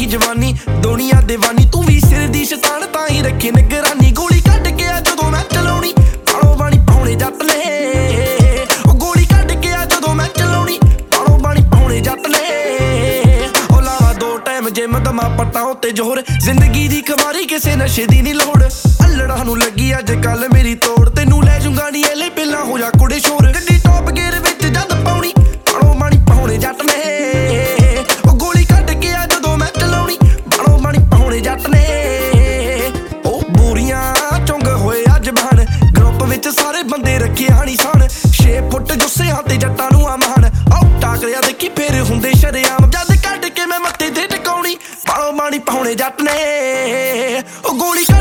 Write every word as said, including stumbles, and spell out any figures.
गई जवानी दुनिया दीवानी तू भी सिर दी शैतान तां ही रखे निगरानी गोली कट के आ जदों मैं चलाउणी पाणो बाणी पाउणे जट ने ओ गोली कट के आ जदों मैं चलाउणी पाणो बाणी पाउणे जट ने ओ लावा दो टाइम जिम दमा पट्टां उत्ते जोर जिंदगी दी खमारी किसे नशे दी नी लोड़ अल्लड़ा नूं लगी अज कल मेरी तोड़ तैनूं लै जूंगा नी एले पहलां हो जा कुड़े शोर गड्डी टॉप गेयर विच जद पाउणी पाणो बाणी पाउणे जट ने ओ गोली कट के आ जदों मैं चलाउणी पाणो बाणी पाउणे जट ने ओ बोरियां चुंग होए अज बहन ग्रुप विच सारे बंदे रखे हानी सान छे फुट जुस्सियां ते जट्टां नूं आ महान आओ टाकरिया देखी फेर हुंदे शरेआम जद कट के मैं मत्थे ते टकाउणी पाणो बाणी पाउणे जट ने ओ गोली